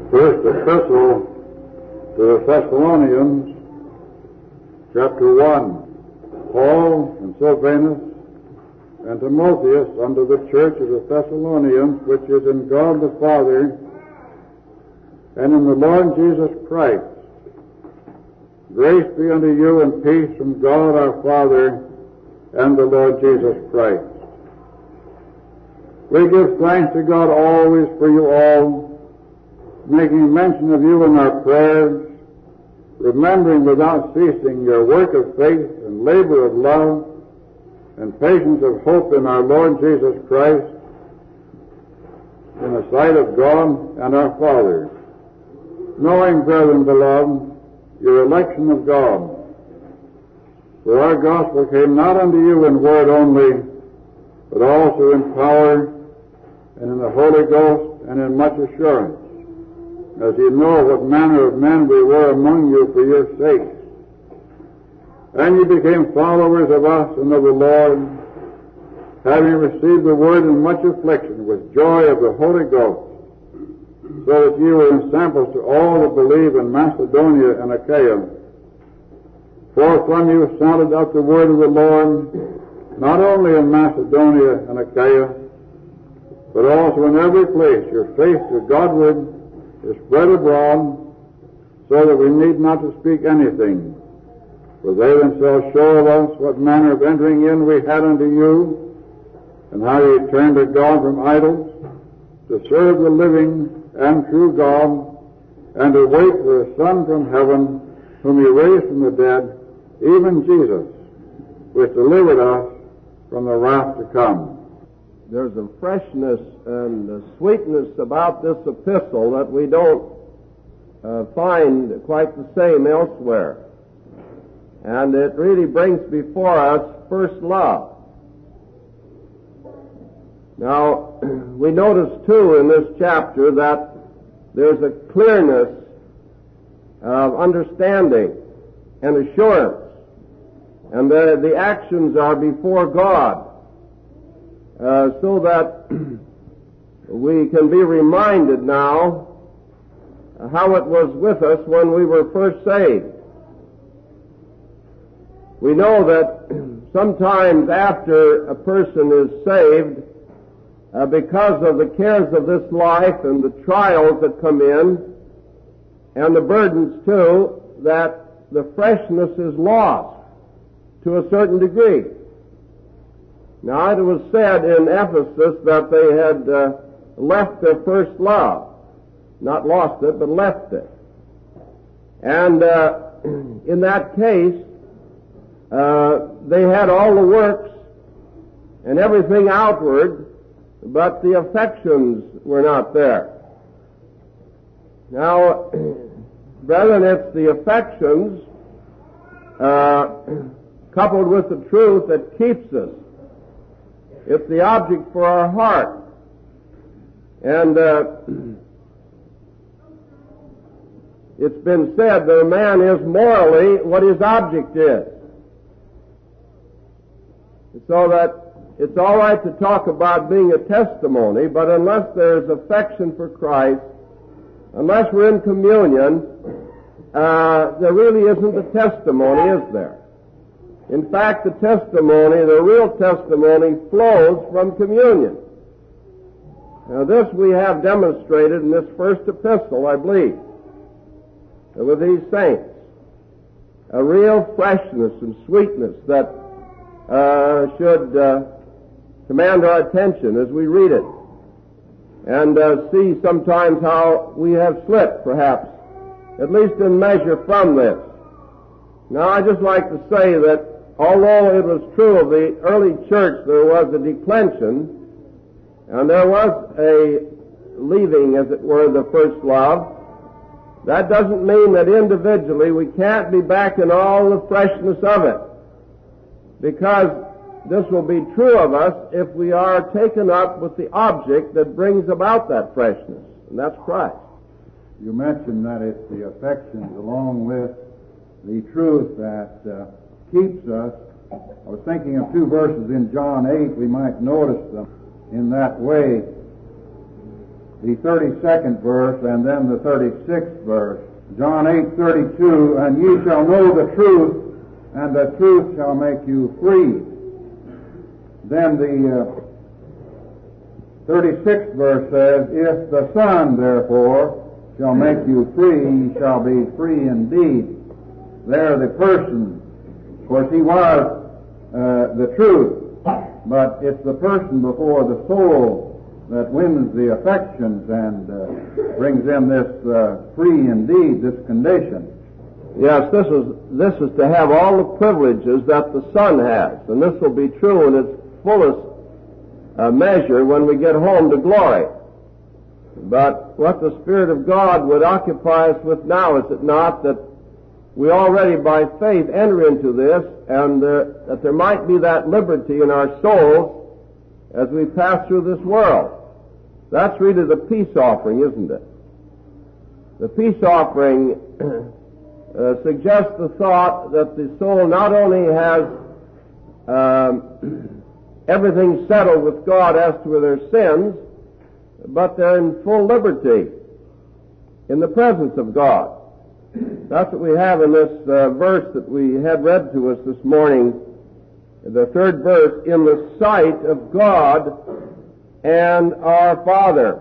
First Epistle to the Thessalonians, chapter 1. Paul and Silvanus and Timotheus unto the church of the Thessalonians, which is in God the Father and in the Lord Jesus Christ. Grace be unto you and peace from God our Father and the Lord Jesus Christ. We give thanks to God always for you all, making mention of you in our prayers, remembering without ceasing your work of faith and labor of love and patience of hope in our Lord Jesus Christ, in the sight of God and our Father, knowing, brethren beloved, your election of God. For our gospel came not unto you in word only, but also in power and in the Holy Ghost and in much assurance, as ye know what manner of men we were among you for your sake. And ye became followers of us and of the Lord, having received the word in much affliction with joy of the Holy Ghost, so that ye were ensamples to all that believe in Macedonia and Achaia. For from you sounded out the word of the Lord, not only in Macedonia and Achaia, but also in every place your faith to Godward is spread abroad, so that we need not to speak anything. For they themselves show of us what manner of entering in we had unto you, and how ye turned to God from idols, to serve the living and true God, and to wait for a Son from heaven, whom he raised from the dead, even Jesus, which delivered us from the wrath to come. There's a freshness and a sweetness about this epistle that we don't find quite the same elsewhere. And it really brings before us first love. Now, we notice too in this chapter that there's a clearness of understanding and assurance, and the actions are before God, so that we can be reminded now how it was with us when we were first saved. We know that sometimes after a person is saved, because of the cares of this life and the trials that come in, and the burdens too, that the freshness is lost to a certain degree. Now, it was said in Ephesus that they had left their first love. Not lost it, but left it. And in that case, they had all the works and everything outward, but the affections were not there. Now, brethren, it's the affections coupled with the truth that keeps us. It's the object for our heart. And it's been said that a man is morally what his object is. So that it's all right to talk about being a testimony, but unless there's affection for Christ, unless we're in communion, there really isn't a testimony, is there? In fact, the testimony, the real testimony, flows from communion. Now, this we have demonstrated in this first epistle, I believe, with these saints. A real freshness and sweetness that should command our attention as we read it, and see sometimes how we have slipped, perhaps, at least in measure, from this. Now, I'd just like to say that although it was true of the early church, there was a declension, and there was a leaving, as it were, the first love. That doesn't mean that individually we can't be back in all the freshness of it, because this will be true of us if we are taken up with the object that brings about that freshness, and that's Christ. You mentioned that it's the affections along with the truth that keeps us. I was thinking of two verses in John 8. We might notice them in that way. the 32nd verse and then the 36th verse. John 8:32, and ye shall know the truth, and the truth shall make you free. Then the 36th verse says, if the Son, therefore, shall make you free, ye shall be free indeed. There the person, of course he was the truth, but it's the person before the soul that wins the affections and brings in this free indeed, this condition. Yes, this is to have all the privileges that the Son has, and this will be true in its fullest measure when we get home to glory. But what the Spirit of God would occupy us with now, is it not, that we already by faith enter into this, and that there might be that liberty in our souls as we pass through this world. That's really the peace offering, isn't it? The peace offering suggests the thought that the soul not only has everything settled with God as to their sins, but they're in full liberty in the presence of God. That's what we have in this verse that we had read to us this morning, the 3rd verse, in the sight of God and our Father.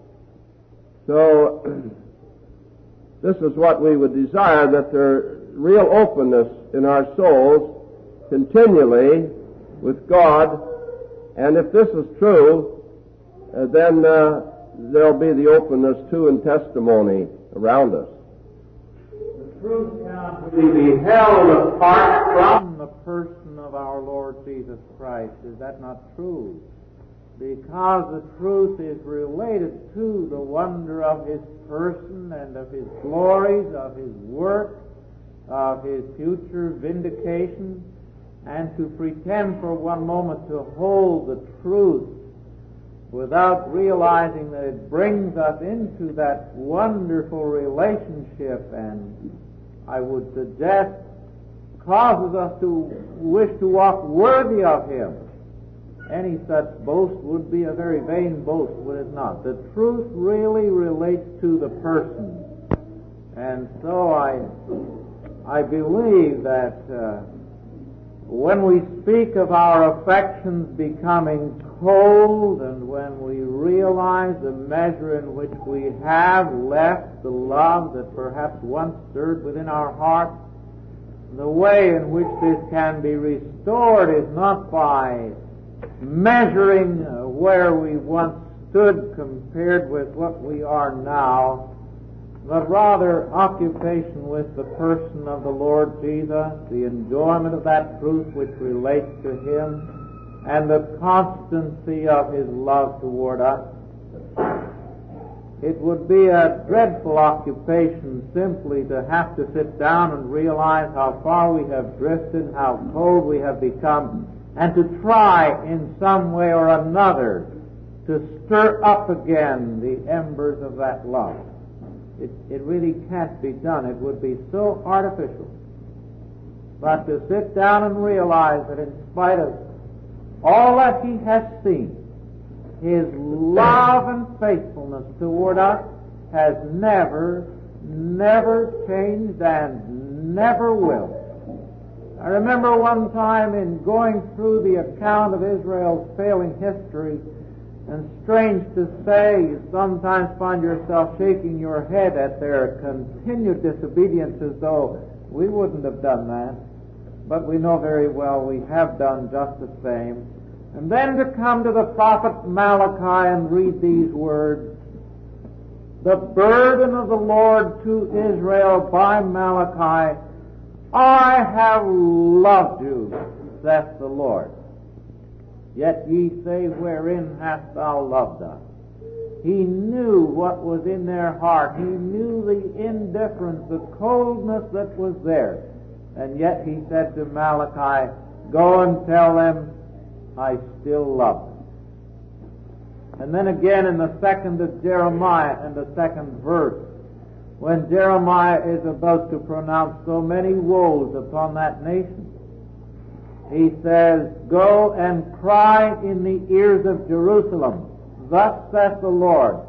So, this is what we would desire, that there real openness in our souls continually with God, and if this is true, then there'll be the openness too in testimony around us. The truth cannot be beheld apart from the person of our Lord Jesus Christ. Is that not true? Because the truth is related to the wonder of His person and of His glories, of His work, of His future vindication, and to pretend for one moment to hold the truth without realizing that it brings us into that wonderful relationship, and I would suggest causes us to wish to walk worthy of Him. Any such boast would be a very vain boast, would it not? The truth really relates to the person. And so I believe that when we speak of our affections becoming cold, and when we realize the measure in which we have left the love that perhaps once stirred within our hearts, the way in which this can be restored is not by measuring where we once stood compared with what we are now, but rather occupation with the person of the Lord Jesus, the enjoyment of that truth which relates to Him, and the constancy of His love toward us. It would be a dreadful occupation simply to have to sit down and realize how far we have drifted, how cold we have become, and to try in some way or another to stir up again the embers of that love. It really can't be done. It would be so artificial. But to sit down and realize that in spite of all that He has seen, His love and faithfulness toward us has never changed and never will. I remember one time in going through the account of Israel's failing history, and strange to say, you sometimes find yourself shaking your head at their continued disobedience as though we wouldn't have done that. But we know very well we have done just the same. And then to come to the prophet Malachi and read these words, the burden of the Lord to Israel by Malachi, I have loved you, saith the Lord. Yet ye say, wherein hast thou loved us? He knew what was in their heart. He knew the indifference, the coldness that was there. And yet He said to Malachi, go and tell them, I still love them. And then again in the 2nd of Jeremiah, and the 2nd verse, when Jeremiah is about to pronounce so many woes upon that nation, he says, go and cry in the ears of Jerusalem, thus saith the Lord,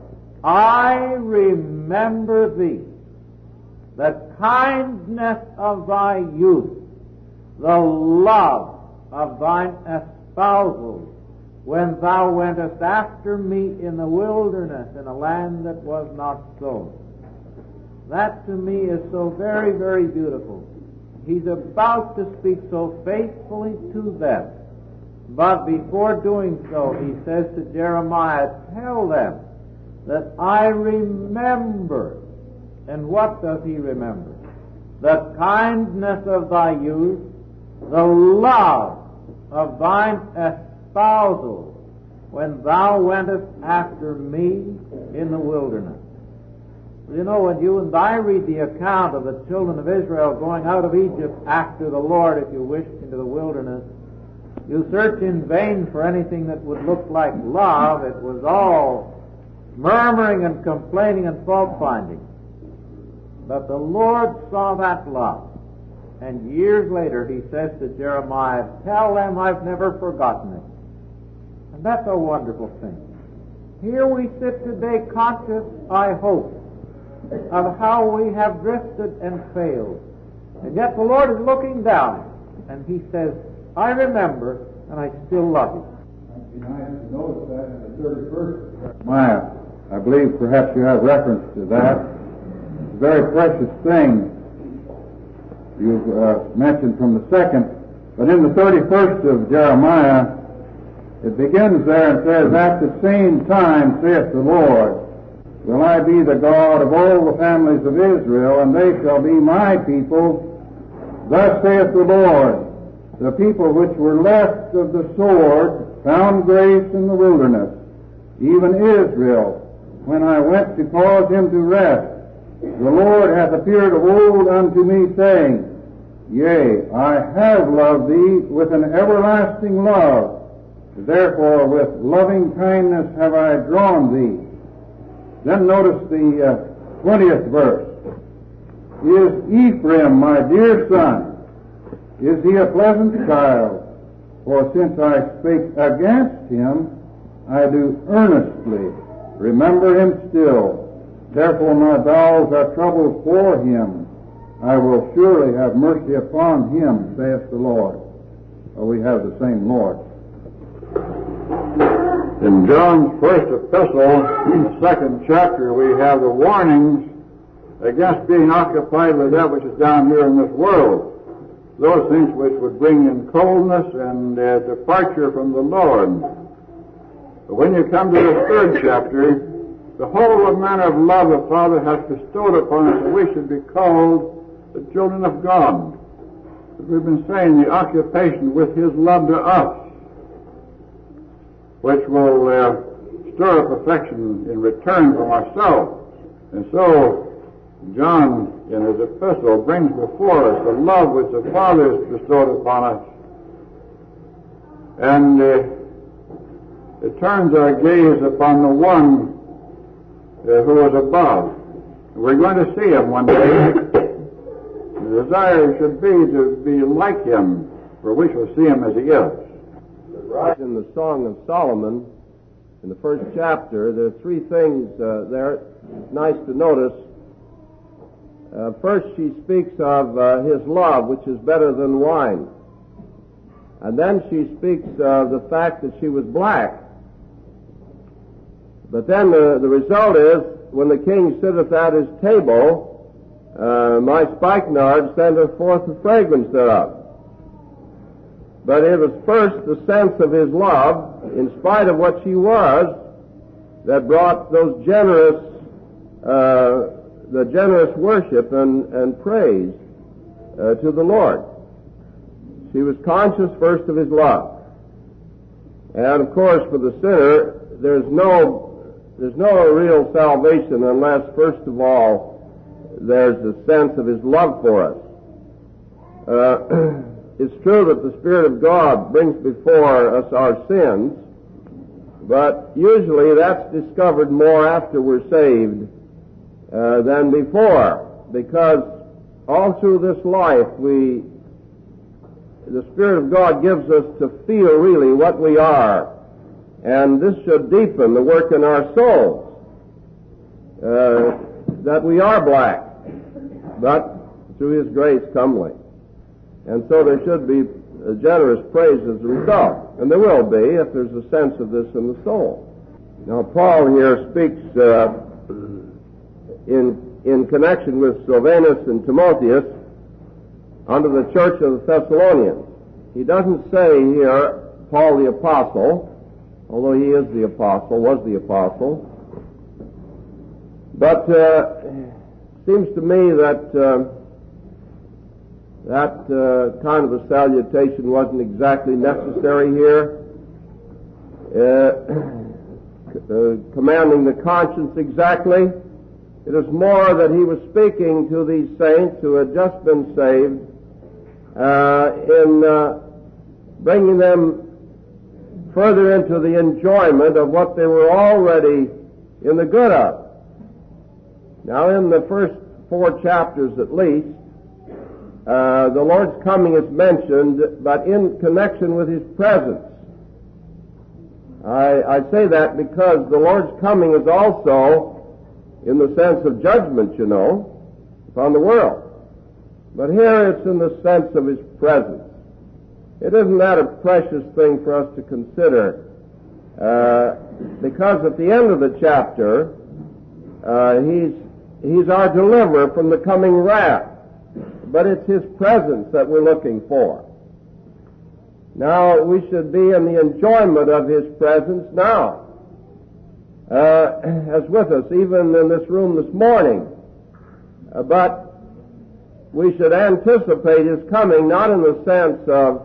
I remember thee, the kindness of thy youth, the love of thine espousals, when thou wentest after me in the wilderness, in a land that was not sown. That to me is so very, very beautiful. He's about to speak so faithfully to them. But before doing so, he says to Jeremiah, tell them that I remember. And what does he remember? The kindness of thy youth, the love of thine espousals, when thou wentest after me in the wilderness. You know, when you and I read the account of the children of Israel going out of Egypt after the Lord, if you wish, into the wilderness, you search in vain for anything that would look like love. It was all murmuring and complaining and fault-finding. But the Lord saw that love. And years later he says to Jeremiah, tell them I've never forgotten it. And that's a wonderful thing. Here we sit today conscious, I hope, of how we have drifted and failed. And yet the Lord is looking down, and he says, I remember, and I still love you. It'd be nice to notice that in the 31st Jeremiah. I believe perhaps you have reference to that. It's a very precious thing you've mentioned from the second. But in the 31st of Jeremiah, it begins there and says, at the same time, saith the Lord, will I be the God of all the families of Israel, and they shall be my people. Thus saith the Lord, the people which were left of the sword found grace in the wilderness, even Israel, when I went to cause him to rest. The Lord hath appeared of old unto me, saying, yea, I have loved thee with an everlasting love. Therefore with loving kindness have I drawn thee. Then notice the 20th verse. Is Ephraim my dear son? Is he a pleasant child? For since I spake against him, I do earnestly remember him still. Therefore my bowels are troubled for him. I will surely have mercy upon him, saith the Lord. Oh, we have the same Lord. In John's first epistle, second chapter, we have the warnings against being occupied with that which is down here in this world. Those things which would bring in coldness and departure from the Lord. But when you come to the third chapter, the whole manner of love the Father has bestowed upon us that we should be called the children of God. As we've been saying, the occupation with his love to us, which will stir up affection in return from ourselves. And so, John, in his epistle, brings before us the love which the Father has bestowed upon us. And it turns our gaze upon the one who is above. We're going to see him one day. The desire should be to be like him, for we shall see him as he is. In the Song of Solomon, in the first chapter, there are three things there. It's nice to notice. First, she speaks of his love, which is better than wine. And then she speaks of the fact that she was black. But then the result is, when the king sitteth at his table, my spikenard sendeth forth the fragrance thereof. But it was first the sense of his love, in spite of what she was, that brought those generous worship and praise to the Lord. She was conscious first of his love. And of course, for the sinner, there's no real salvation unless, first of all, there's a sense of his love for us. It's true that the Spirit of God brings before us our sins, but usually that's discovered more after we're saved than before, because all through this life the Spirit of God gives us to feel really what we are, and this should deepen the work in our souls. that we are black, but through His grace comely. And so there should be generous praise as a result. And there will be if there's a sense of this in the soul. Now, Paul here speaks in connection with Silvanus and Timotheus unto the church of the Thessalonians. He doesn't say here, Paul the apostle, although he is the apostle, was the apostle. But it seems to me that kind of a salutation wasn't exactly necessary here. Commanding the conscience exactly. It is more that he was speaking to these saints who had just been saved in bringing them further into the enjoyment of what they were already in the good of. Now, in the first 4 chapters at least, the Lord's coming is mentioned, but in connection with His presence. I say that because the Lord's coming is also in the sense of judgment, upon the world. But here it's in the sense of His presence. It isn't that a precious thing for us to consider, because at the end of the chapter, He's our deliverer from the coming wrath. But it's His presence that we're looking for. Now, we should be in the enjoyment of His presence now, as with us, even in this room this morning. But we should anticipate His coming, not in the sense of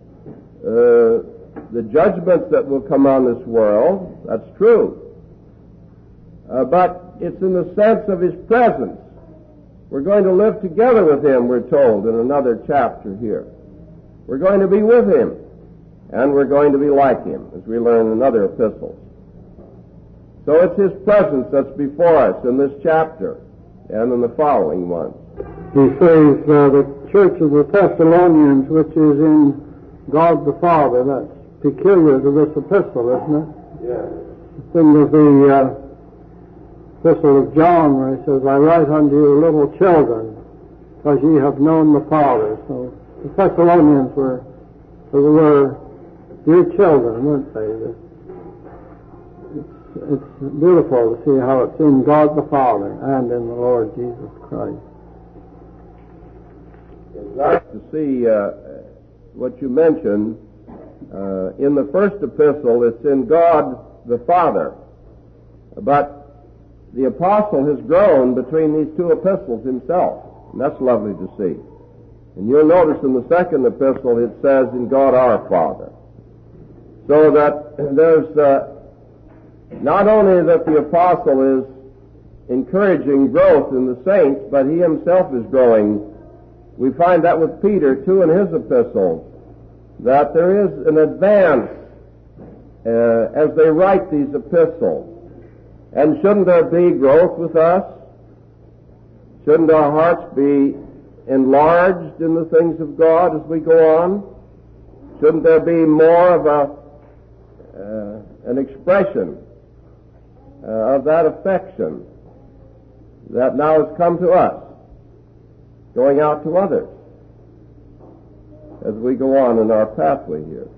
the judgments that will come on this world. That's true. But it's in the sense of His presence. We're going to live together with Him, we're told in another chapter here. We're going to be with Him, and we're going to be like Him, as we learn in other epistles. So it's His presence that's before us in this chapter and in the following ones. He says, the church of the Thessalonians, which is in God the Father. That's peculiar to this epistle, isn't it? Yes. Think of the epistle of John, where he says, I write unto you little children, because ye have known the Father. So the Thessalonians were dear children, weren't they? It's beautiful to see how it's in God the Father and in the Lord Jesus Christ. It's nice to see what you mentioned. In the first epistle, it's in God the Father. But the apostle has grown between these 2 epistles himself, and that's lovely to see. And you'll notice in the second epistle it says, in God our Father. So that there's not only that the apostle is encouraging growth in the saints, but he himself is growing. We find that with Peter, too, in his epistles, that there is an advance as they write these epistles. And shouldn't there be growth with us? Shouldn't our hearts be enlarged in the things of God as we go on? Shouldn't there be more of an expression of that affection that now has come to us, going out to others as we go on in our pathway here?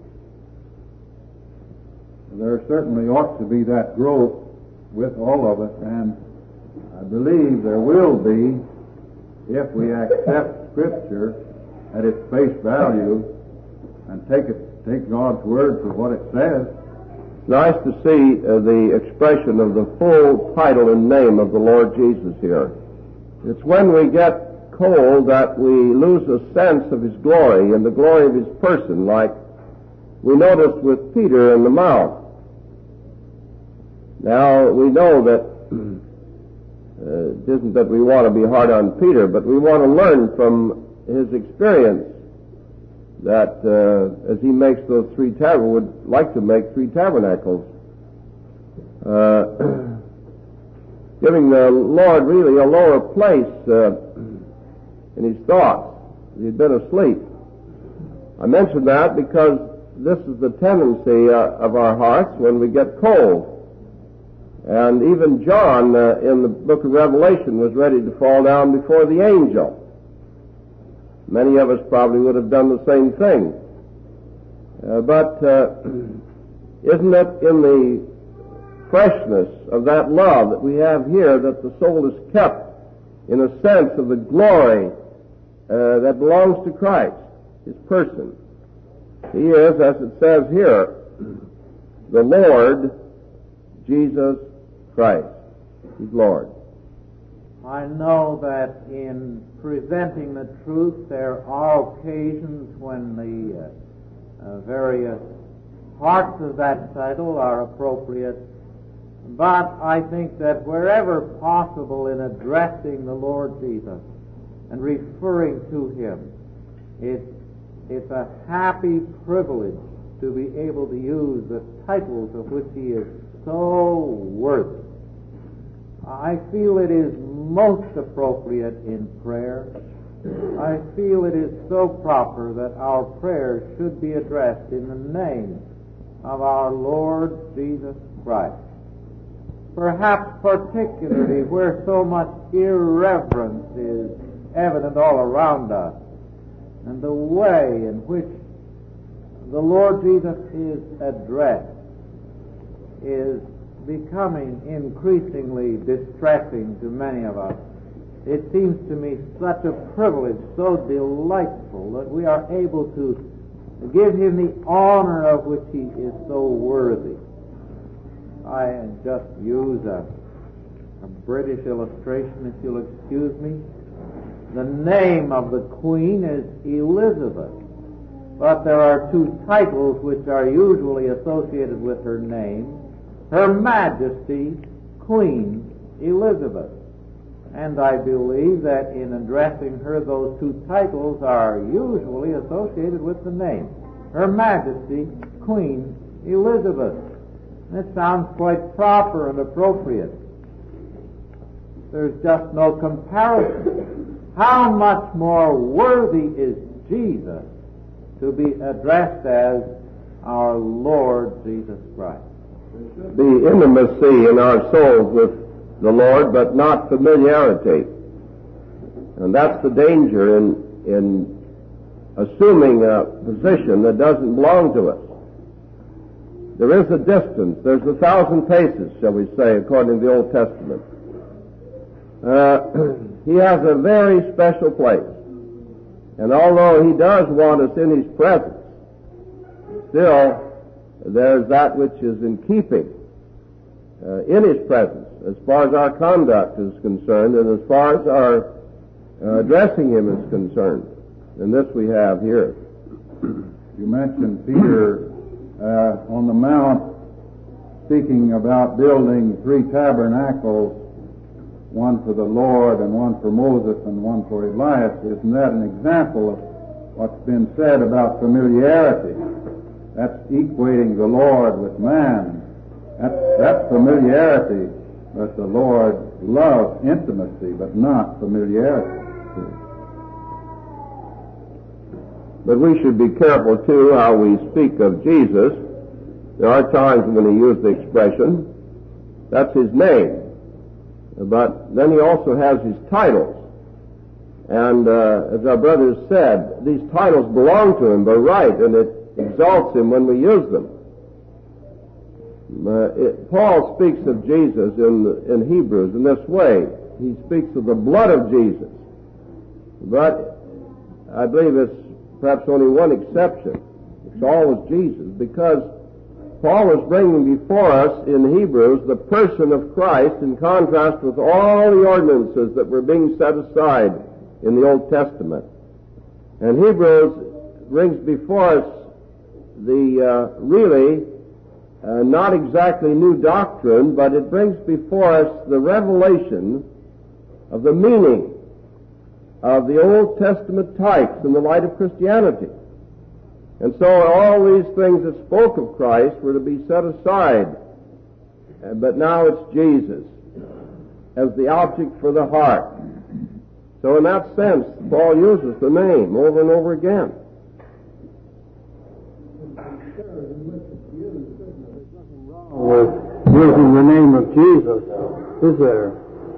There certainly ought to be that growth with all of us, and I believe there will be if we accept Scripture at its face value and take God's Word for what it says. It's nice to see the expression of the full title and name of the Lord Jesus here. It's when we get cold that we lose a sense of His glory and the glory of His person, like we noticed with Peter in the mount. Now, we know that it isn't that we want to be hard on Peter, but we want to learn from his experience that as he makes those 3 tabernacles, would like to make 3 tabernacles, giving the Lord really a lower place in his thoughts. He'd been asleep. I mention that because this is the tendency of our hearts when we get cold. And even John, in the book of Revelation, was ready to fall down before the angel. Many of us probably would have done the same thing. But isn't it in the freshness of that love that we have here that the soul is kept in a sense of the glory that belongs to Christ, His person? He is, as it says here, the Lord Jesus Christ. He's Lord. I know that in presenting the truth there are occasions when the various parts of that title are appropriate, but I think that wherever possible in addressing the Lord Jesus and referring to Him, it's a happy privilege to be able to use the titles of which He is so worthy. I feel it is most appropriate in prayer. I feel it is so proper that our prayers should be addressed in the name of our Lord Jesus Christ. Perhaps particularly where so much irreverence is evident all around us, and the way in which the Lord Jesus is addressed is becoming increasingly distressing to many of us. It seems to me such a privilege, so delightful, that we are able to give Him the honor of which He is so worthy. I just use a British illustration, if you'll excuse me. The name of the Queen is Elizabeth, but there are two titles which are usually associated with her name: Her Majesty, Queen Elizabeth. And I believe that in addressing her, those two titles are usually associated with the name: Her Majesty, Queen Elizabeth. That sounds quite proper and appropriate. There's just no comparison. How much more worthy is Jesus to be addressed as our Lord Jesus Christ? The intimacy in our souls with the Lord, but not familiarity. And that's the danger in assuming a position that doesn't belong to us. There is a distance. There's 1,000 paces, shall we say, according to the Old Testament. He has a very special place. And although He does want us in His presence, still there's that which is in keeping in His presence as far as our conduct is concerned and as far as our addressing Him is concerned. And this we have here. You mentioned Peter on the Mount speaking about building 3 tabernacles, one for the Lord and one for Moses and one for Elias. Isn't that an example of what's been said about familiarity? That's equating the Lord with man. That's familiarity, but the Lord loves intimacy, but not familiarity. But we should be careful, too, how we speak of Jesus. There are times when He used the expression, that's His name. But then He also has His titles. And as our brothers said, these titles belong to Him by right, and it exalts Him when we use them. Paul speaks of Jesus in Hebrews in this way. He speaks of the blood of Jesus. But I believe it's perhaps only one exception. It's always Jesus, because Paul is bringing before us in Hebrews the person of Christ in contrast with all the ordinances that were being set aside in the Old Testament. And Hebrews brings before us the really not exactly new doctrine, but it brings before us the revelation of the meaning of the Old Testament types in the light of Christianity. And so all these things that spoke of Christ were to be set aside. But now it's Jesus as the object for the heart. So in that sense, Paul uses the name over and over again. With using the name of Jesus, is there?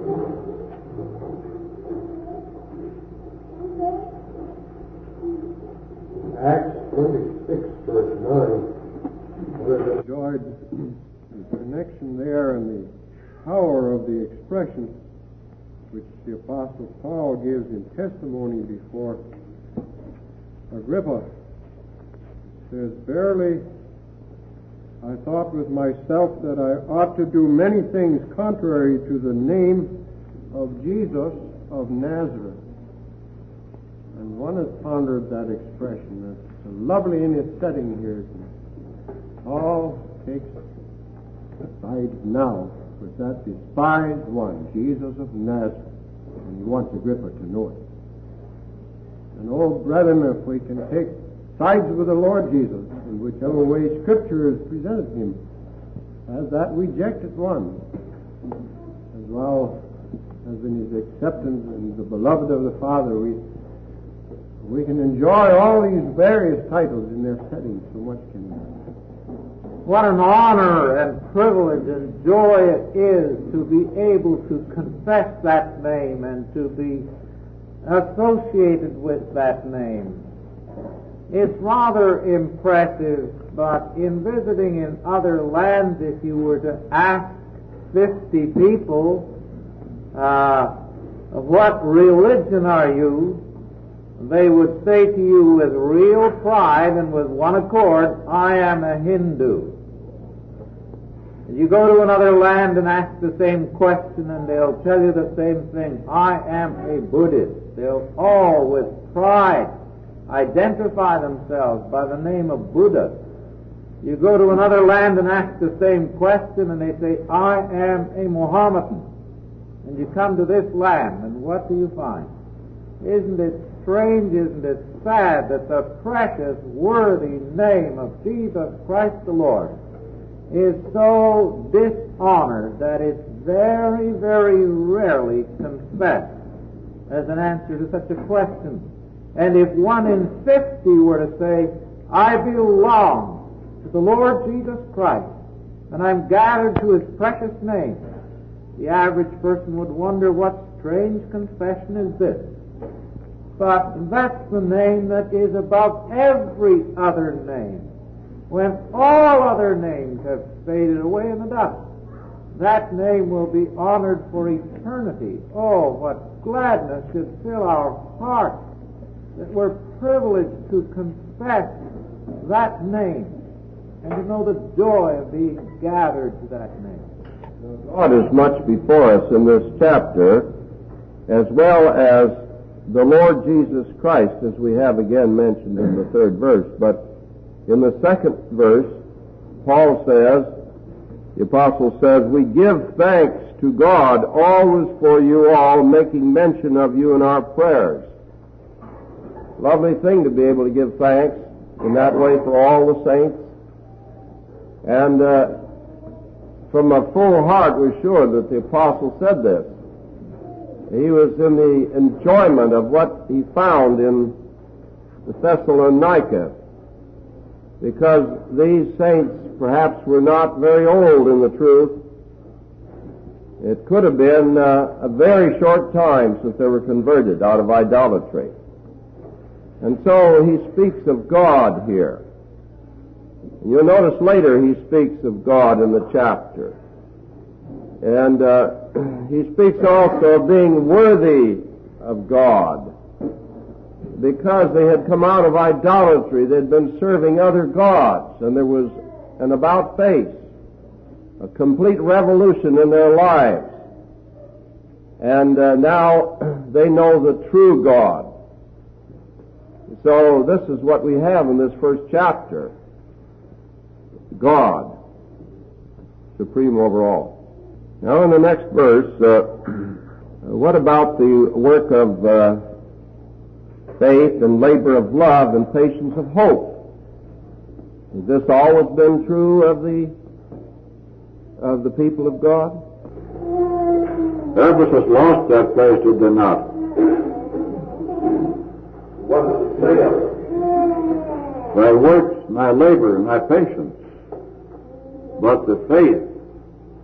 Acts 26, verse 9. Enjoyed the connection there and the power of the expression which the Apostle Paul gives in testimony before Agrippa. He says, "Verily, I thought with myself that I ought to do many things contrary to the name of Jesus of Nazareth." And one has pondered that expression. It's lovely in its setting here. Paul takes sides now with that despised one, Jesus of Nazareth, and he wants Agrippa to know it. And oh, brethren, if we can take sides with the Lord Jesus, in whichever way Scripture has presented him as that rejected one, as well as in his acceptance and the beloved of the Father, we can enjoy all these various titles in their setting. So much can we. What an honor and privilege and joy it is to be able to confess that name and to be associated with that name. It's rather impressive, but in visiting in other lands, if you were to ask 50 people, what religion are you? They would say to you with real pride and with one accord, I am a Hindu. You go to another land and ask the same question and they'll tell you the same thing, I am a Buddhist. They'll all with pride identify themselves by the name of Buddha. You go to another land and ask the same question and they say, I am a Mohammedan. And you come to this land and what do you find? Isn't it strange, isn't it sad that the precious, worthy name of Jesus Christ the Lord is so dishonored that it's very, very rarely confessed as an answer to such a question. And if 1 in 50 were to say, I belong to the Lord Jesus Christ, and I'm gathered to His precious name, the average person would wonder what strange confession is this. But that's the name that is above every other name. When all other names have faded away in the dust, that name will be honored for eternity. Oh, what gladness should fill our hearts that we're privileged to confess that name and to know the joy of being gathered to that name. God is much before us in this chapter, as well as the Lord Jesus Christ, as we have again mentioned in the 3rd verse. But in the 2nd verse, Paul says, the apostle says, we give thanks to God always for you all, making mention of you in our prayers. Lovely thing to be able to give thanks in that way for all the saints. And from a full heart we're sure that the apostle said this. He was in the enjoyment of what he found in the Thessalonica, because these saints perhaps were not very old in the truth. It could have been a very short time since they were converted out of idolatry. And so he speaks of God here. And you'll notice later he speaks of God in the chapter. And he speaks also of being worthy of God, because they had come out of idolatry. They'd been serving other gods, and there was an about-face, a complete revolution in their lives. And now they know the true God. So this is what we have in this first chapter. God, supreme over all. Now in the next verse, what about the work of faith and labor of love and patience of hope? Has this always been true of the people of God? Ephesus lost that place, did they not? What does it say of it? Thy works, and thy labor, and thy patience. But the faith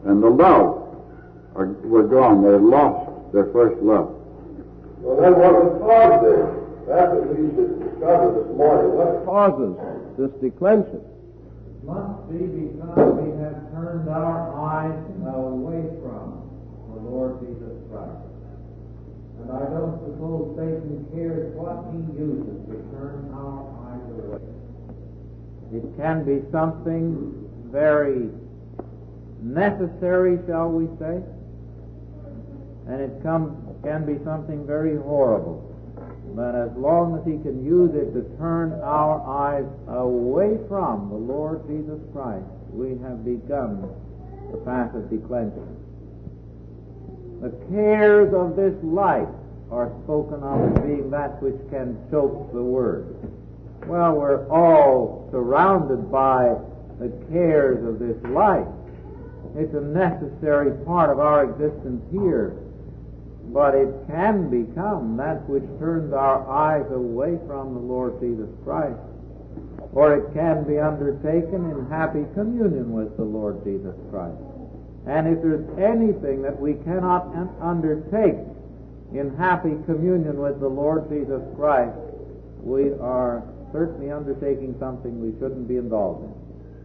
and the love were gone. They had lost their first love. Well, then what was caused this? That's what we should discover this morning. What Causes this declension? Must be because we have turned our eyes away from the Lord Jesus Christ. And I don't suppose Satan cares what he uses to turn our eyes away. It can be something very necessary, shall we say, and it can be something very horrible. But as long as he can use it to turn our eyes away from the Lord Jesus Christ, we have begun the path of declension. The cares of this life are spoken of as being that which can choke the word. Well, we're all surrounded by the cares of this life. It's a necessary part of our existence here. But it can become that which turns our eyes away from the Lord Jesus Christ. Or it can be undertaken in happy communion with the Lord Jesus Christ. And if there's anything that we cannot undertake in happy communion with the Lord Jesus Christ, we are certainly undertaking something we shouldn't be involved in.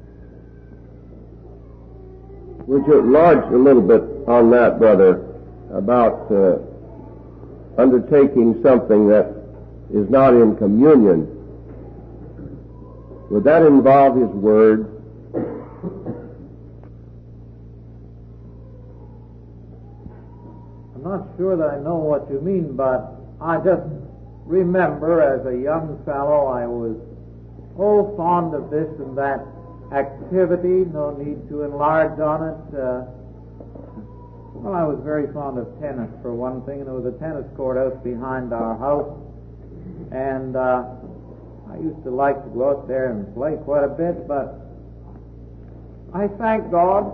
Would you enlarge a little bit on that, brother, about undertaking something that is not in communion? Would that involve His Word? I'm not sure that I know what you mean, but I just remember as a young fellow I was fond of this and that activity. No need to enlarge on it. Well, I was very fond of tennis, for one thing, and there was a tennis court out behind our house, and I used to like to go out there and play quite a bit, but I thank God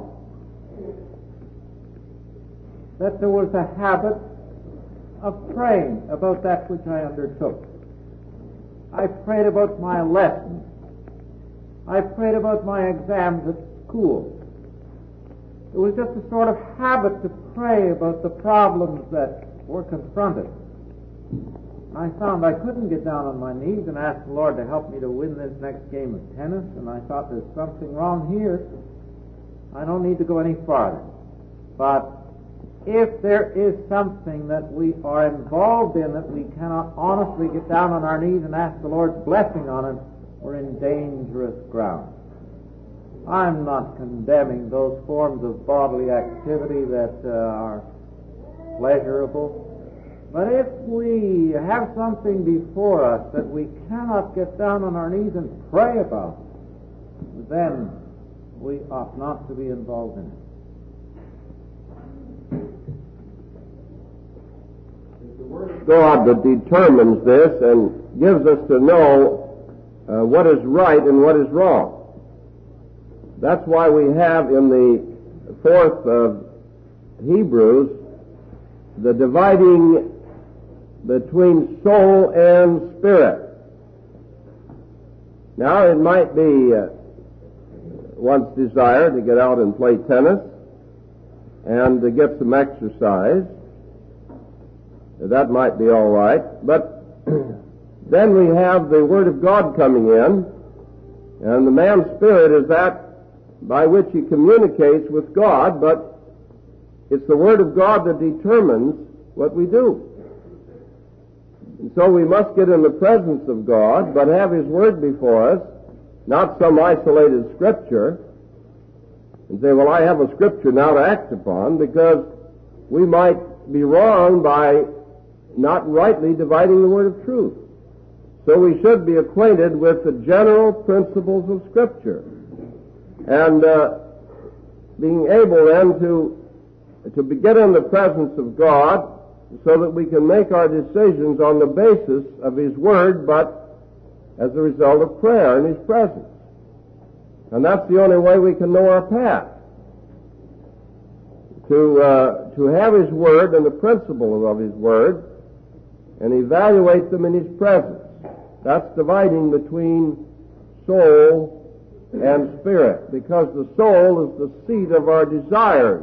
that there was a habit of praying about that which I undertook. I prayed about my lessons. I prayed about my exams at school. It was just a sort of habit to pray about the problems that were confronted. I found I couldn't get down on my knees and ask the Lord to help me to win this next game of tennis, and I thought there's something wrong here. I don't need to go any farther. But if there is something that we are involved in that we cannot honestly get down on our knees and ask the Lord's blessing on it, we're in dangerous ground. I'm not condemning those forms of bodily activity that are pleasurable, but if we have something before us that we cannot get down on our knees and pray about, then we ought not to be involved in it. God that determines this and gives us to know what is right and what is wrong. That's why we have in the 4th of Hebrews the dividing between soul and spirit. Now, it might be one's desire to get out and play tennis and to get some exercise. That might be all right, but then we have the Word of God coming in, and the man's spirit is that by which he communicates with God, but it's the Word of God that determines what we do. And so we must get in the presence of God, but have His Word before us, not some isolated Scripture, and say, well, I have a Scripture now to act upon, because we might be wrong by not rightly dividing the word of truth. So we should be acquainted with the general principles of Scripture, and being able then to get in the presence of God so that we can make our decisions on the basis of His Word, but as a result of prayer in His presence. And that's the only way we can know our path. To have His Word and the principles of His Word and evaluate them in His presence. That's dividing between soul and spirit, because the soul is the seat of our desires.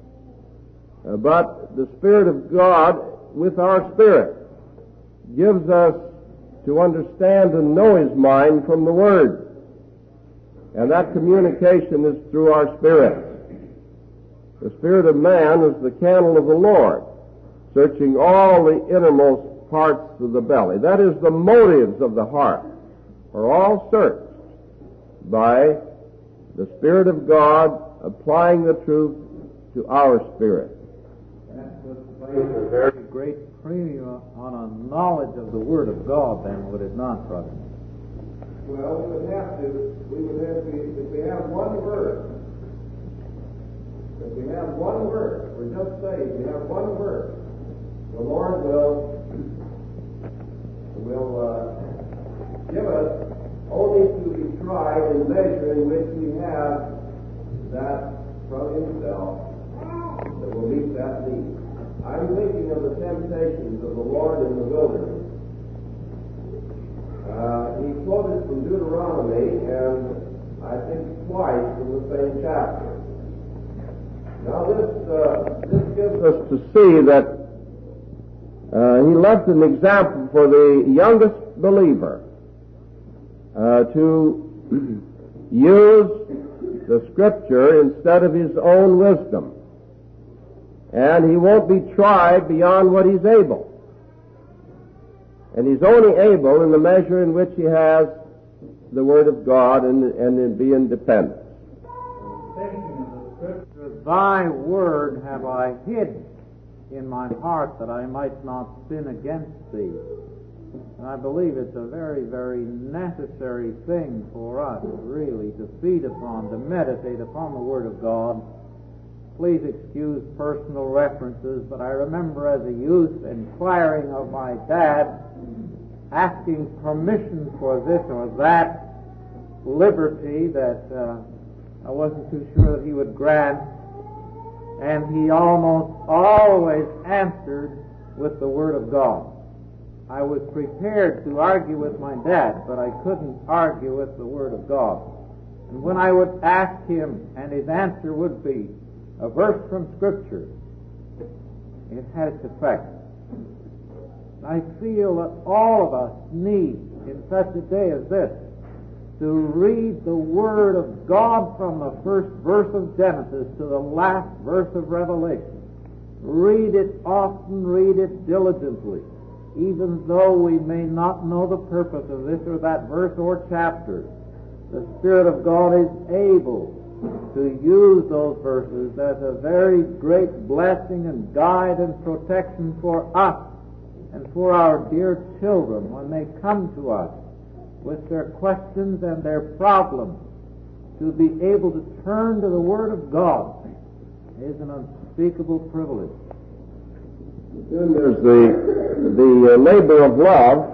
But the Spirit of God with our spirit gives us to understand and know His mind from the Word. And that communication is through our spirit. The spirit of man is the candle of the Lord, searching all the innermost parts of the belly. That is, the motives of the heart are all searched by the Spirit of God applying the truth to our spirit. That would place a very great premium on a knowledge of the Word of God, then, would it not, brother? Well, if we have one verse, we're just saved, we have one verse, the Lord will give us only to be tried in measure in which we have that from Himself that will meet that need. I'm thinking of the temptations of the Lord in the wilderness. He quoted from Deuteronomy, and I think twice in the same chapter. Now this gives us to see that he left an example for the youngest believer to use the Scripture instead of his own wisdom. And he won't be tried beyond what he's able. And he's only able in the measure in which he has the Word of God and be independent. Thinking of the Scripture, Thy Word have I hid in my heart that I might not sin against Thee. And I believe it's a very, very necessary thing for us, really, to feed upon, to meditate upon the Word of God. Please excuse personal references, but I remember as a youth inquiring of my dad, asking permission for this or that liberty that I wasn't too sure that he would grant, and he almost always answered with the Word of God. I was prepared to argue with my dad, but I couldn't argue with the Word of God. And when I would ask him, and his answer would be a verse from Scripture, it had its effect. I feel that all of us need, in such a day as this, to read the Word of God from the first verse of Genesis to the last verse of Revelation. Read it often, read it diligently, even though we may not know the purpose of this or that verse or chapter. The Spirit of God is able to use those verses as a very great blessing and guide and protection for us and for our dear children when they come to us with their questions and their problems. To be able to turn to the Word of God is an unspeakable privilege. Then there's the labor of love.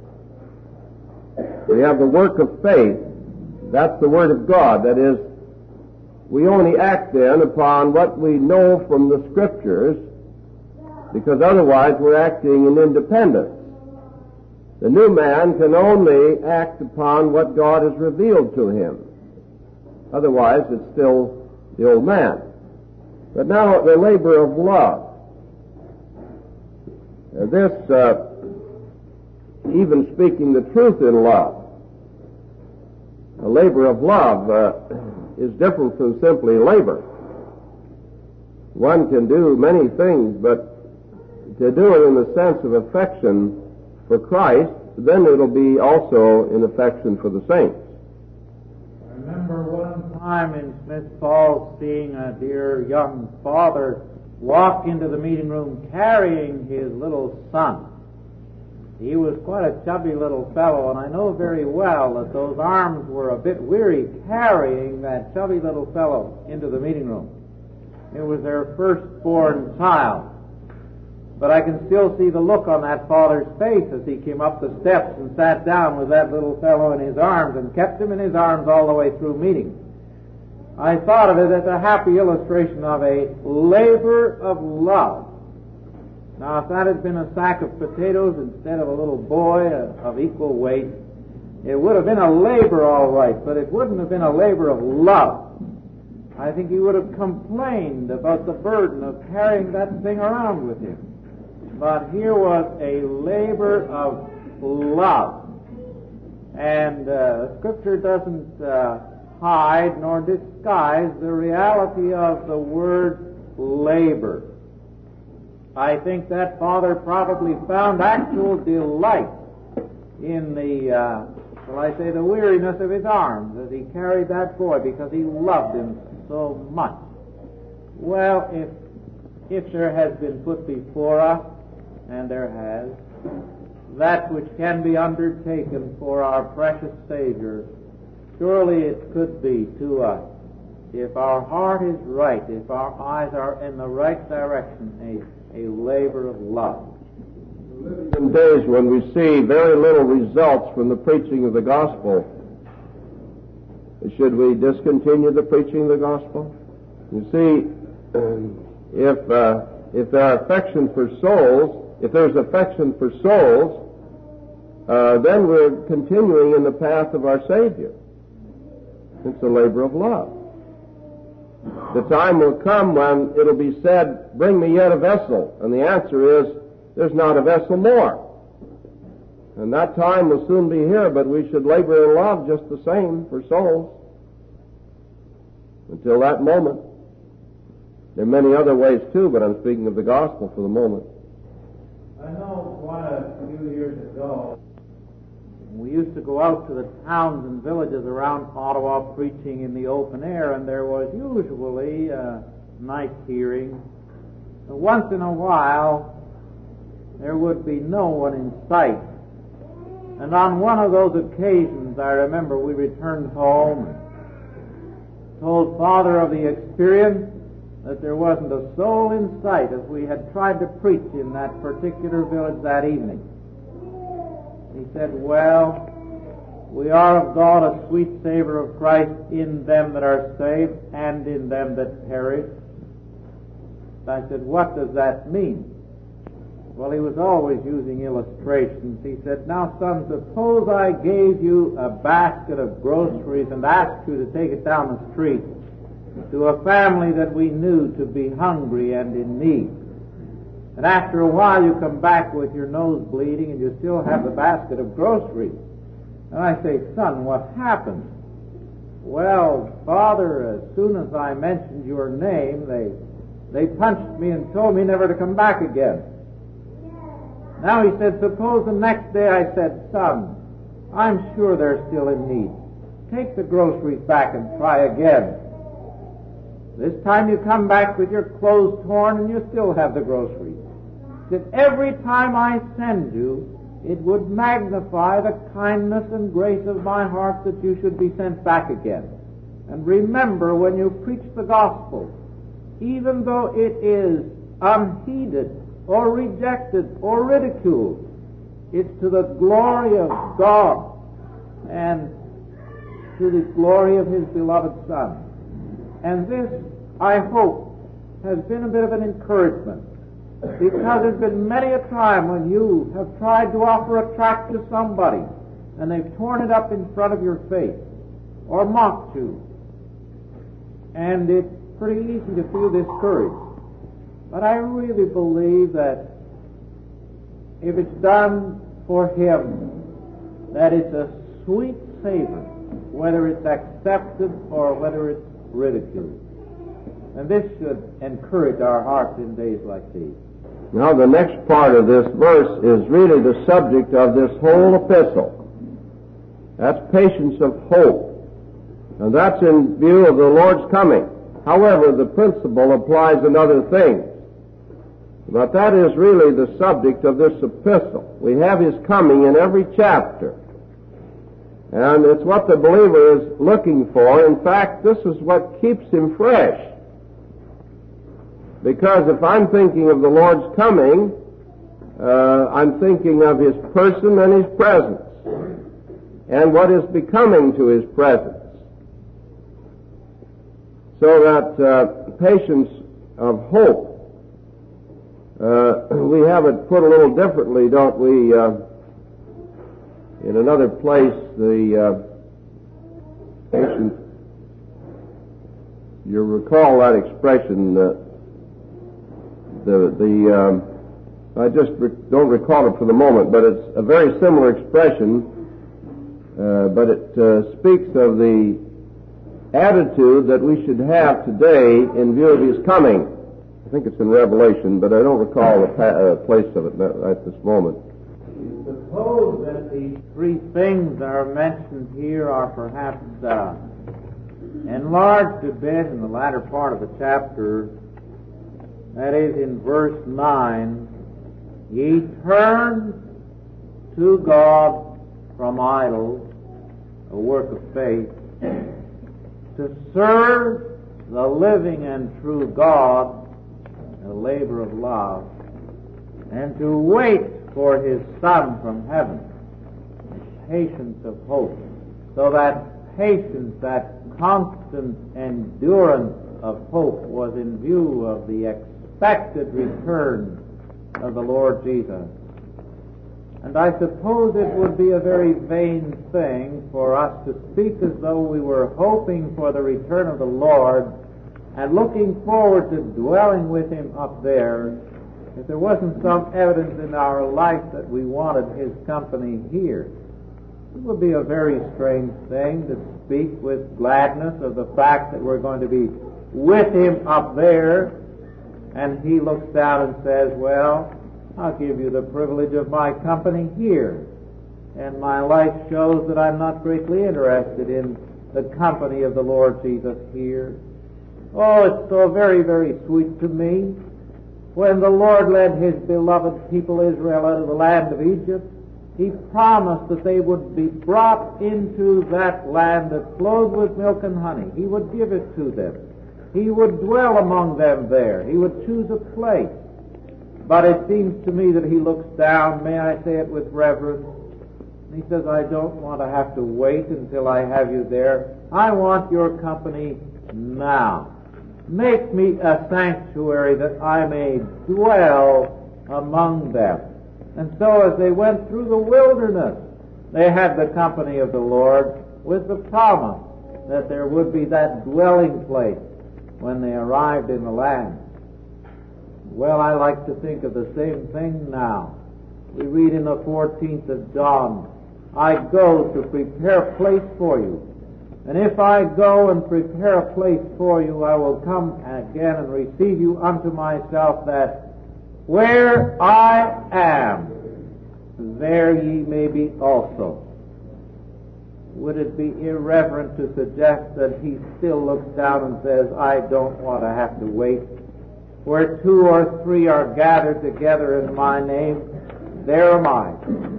We have the work of faith. That's the Word of God. That is, we only act then upon what we know from the Scriptures, because otherwise we're acting in independence. The new man can only act upon what God has revealed to him. Otherwise it's still the old man. But now the labor of love. Even speaking the truth in love. The labor of love is different from simply labor. One can do many things, but to do it in the sense of affection for Christ, then it'll be also in affection for the saints. I remember one time in Smith Falls seeing a dear young father walk into the meeting room carrying his little son. He was quite a chubby little fellow, and I know very well that those arms were a bit weary carrying that chubby little fellow into the meeting room. It was their firstborn child. But I can still see the look on that father's face as he came up the steps and sat down with that little fellow in his arms and kept him in his arms all the way through meeting. I thought of it as a happy illustration of a labor of love. Now, if that had been a sack of potatoes instead of a little boy of equal weight, It would have been a labor, all right, but it wouldn't have been a labor of love. I think he would have complained about the burden of carrying that thing around with him. But here was a labor of love. And Scripture doesn't hide nor disguise the reality of the word labor. I think that father probably found actual delight in the the weariness of his arms as he carried that boy because he loved him so much. Well, if there has been put before us, and there has, that which can be undertaken for our precious Savior, surely it could be to us, if our heart is right, if our eyes are in the right direction, a labor of love. In days when we see very little results from the preaching of the gospel, should we discontinue the preaching of the gospel? You see, if there's affection for souls, then we're continuing in the path of our Savior. It's a labor of love. The time will come when it'll be said, "Bring me yet a vessel," and the answer is, there's not a vessel more. And that time will soon be here, but we should labor in love just the same for souls. Until that moment. There are many other ways too, but I'm speaking of the gospel for the moment. I know a few years ago, we used to go out to the towns and villages around Ottawa preaching in the open air, and there was usually a night hearing. Once in a while, there would be no one in sight. And on one of those occasions, I remember we returned home and told Father of the experience that there wasn't a soul in sight as we had tried to preach in that particular village that evening. He said, "Well, we are of God a sweet savor of Christ in them that are saved and in them that perish." I said, "What does that mean?" Well, he was always using illustrations. He said, "Now, son, suppose I gave you a basket of groceries and asked you to take it down the street to a family that we knew to be hungry and in need. And after a while you come back with your nose bleeding and you still have the basket of groceries." And I say, "Son, what happened?" "Well, Father, as soon as I mentioned your name, they punched me and told me never to come back again." Now he said, "Suppose the next day I said, 'Son, I'm sure they're still in need. Take the groceries back and try again.' This time you come back with your clothes torn and you still have the groceries. He said, every time I send you, it would magnify the kindness and grace of my heart that you should be sent back again. And remember, when you preach the gospel, even though it is unheeded or rejected or ridiculed, it's to the glory of God and to the glory of His beloved Son." And this, I hope, has been a bit of an encouragement, because there's been many a time when you have tried to offer a tract to somebody and they've torn it up in front of your face or mocked you. And it's pretty easy to feel discouraged. But I really believe that if it's done for Him, that it's a sweet savor, whether it's accepted or whether it's ridiculed. And this should encourage our hearts in days like these. Now the next part of this verse is really the subject of this whole epistle. That's patience of hope. And that's in view of the Lord's coming. However, the principle applies in other things. But that is really the subject of this epistle. We have His coming in every chapter. And it's what the believer is looking for. In fact, this is what keeps him fresh. Because if I'm thinking of the Lord's coming, I'm thinking of His person and His presence, and what is becoming to His presence. So that patience of hope, we have it put a little differently, don't we, In another place, the patient, you recall that expression, I just don't recall it for the moment, but it's a very similar expression, but it speaks of the attitude that we should have today in view of His coming. I think it's in Revelation, but I don't recall the place of it at this moment. Suppose that these three things that are mentioned here are perhaps enlarged a bit in the latter part of the chapter. That is, in verse 9, ye turn to God from idols, a work of faith, to serve the living and true God, a labor of love, and to wait for His Son from heaven, patience of hope. So that patience, that constant endurance of hope was in view of the expected return of the Lord Jesus. And I suppose it would be a very vain thing for us to speak as though we were hoping for the return of the Lord and looking forward to dwelling with Him up there, if there wasn't some evidence in our life that we wanted His company here. It would be a very strange thing to speak with gladness of the fact that we're going to be with Him up there, and He looks down and says, well, I'll give you the privilege of my company here. And my life shows that I'm not greatly interested in the company of the Lord Jesus here. Oh, it's so very, very sweet to me. When the Lord led His beloved people Israel out of the land of Egypt, He promised that they would be brought into that land that flowed with milk and honey. He would give it to them. He would dwell among them there. He would choose a place. But it seems to me that He looks down, may I say it with reverence, and He says, I don't want to have to wait until I have you there. I want your company now. Make me a sanctuary that I may dwell among them. And so as they went through the wilderness, they had the company of the Lord with the promise that there would be that dwelling place when they arrived in the land. Well, I like to think of the same thing now. We read in the 14th of John, I go to prepare a place for you. And if I go and prepare a place for you, I will come again and receive you unto myself, that where I am, there ye may be also. Would it be irreverent to suggest that He still looks down and says, I don't want to have to wait? Where two or three are gathered together in my name, there am I.